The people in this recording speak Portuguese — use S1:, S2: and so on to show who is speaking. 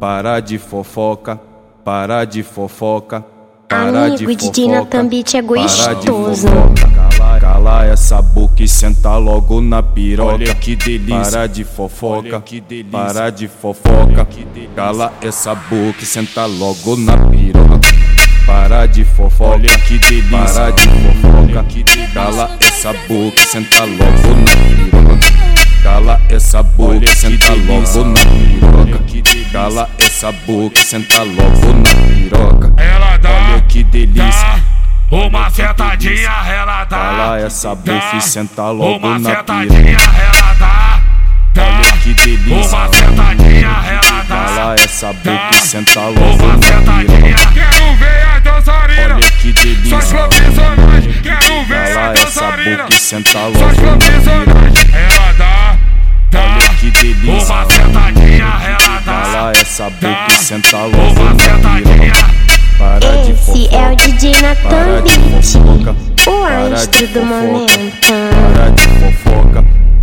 S1: para de fofoca, para de fofoca, para de
S2: Amigo, o DJ Natan Beat é gostoso.
S1: Cala essa boca e senta logo na piroca. Olha que delícia. Para de fofoca, para de fofoca. Cala essa boca e senta logo na piroca. Para de fofoca, olha que delícia. Para de fofoca, cala essa boca e senta logo na piroca. Cala essa boca e senta logo na piroca. Cala essa boca e senta logo na piroca.
S3: Ela dá,
S1: olha que delícia.
S3: Uma sentadinha, ela dá.
S1: Cala essa boca e senta logo
S3: uma
S1: na
S3: sentadinha,
S1: piroca.
S3: ela dá.
S1: Olha que delícia.
S3: Uma sentadinha, ela dá.
S1: Cala essa boca e senta logo
S3: Uma
S1: na
S3: sentadinha.
S1: piroca.
S3: Quero ver as dançarinas.
S1: Olha que delícia.
S3: Só profissionais. Quero ver
S1: Cala
S3: as
S1: essa
S3: dançarinas.
S1: boca e senta
S3: Só
S1: logo na piroca.
S3: profissionais. Ela dá.
S1: Olha que delícia.
S3: Uma sentadinha, ela dá.
S1: Cala essa boca e senta logo
S3: Uma
S1: na
S3: sentadinha.
S1: piroca. Para de
S2: Esse é o
S1: fofoca,
S2: DJ Natan
S1: para de
S2: Beat,
S1: fofoca,
S2: o
S1: para de
S2: astro do
S1: fofoca,
S2: momento.
S1: para de fofoca,